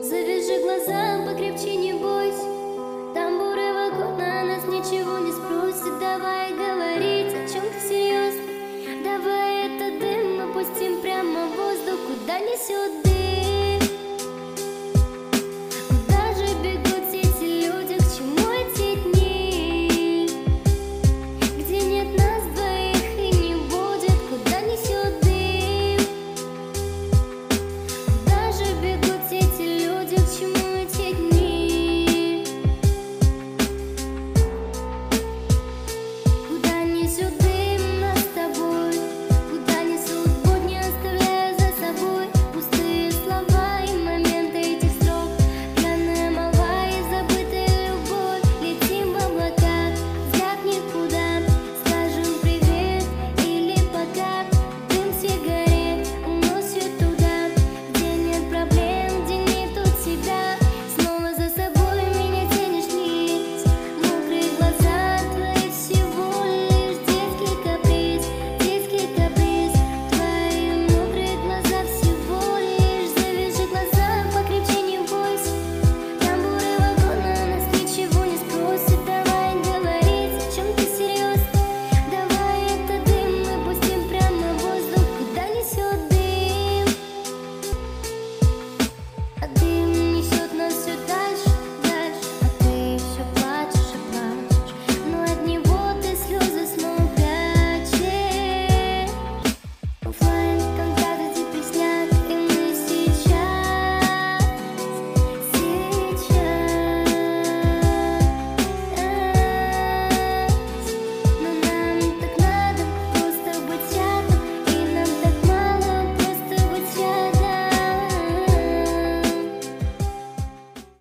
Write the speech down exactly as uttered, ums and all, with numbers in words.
Завяжи глаза, покрепче, не бойся. Тамбуры вагона нас ничего не спросят. Давай говорить о чем-то серьезно. Давай этот дым мы пустим прямо в воздух, куда несет дым.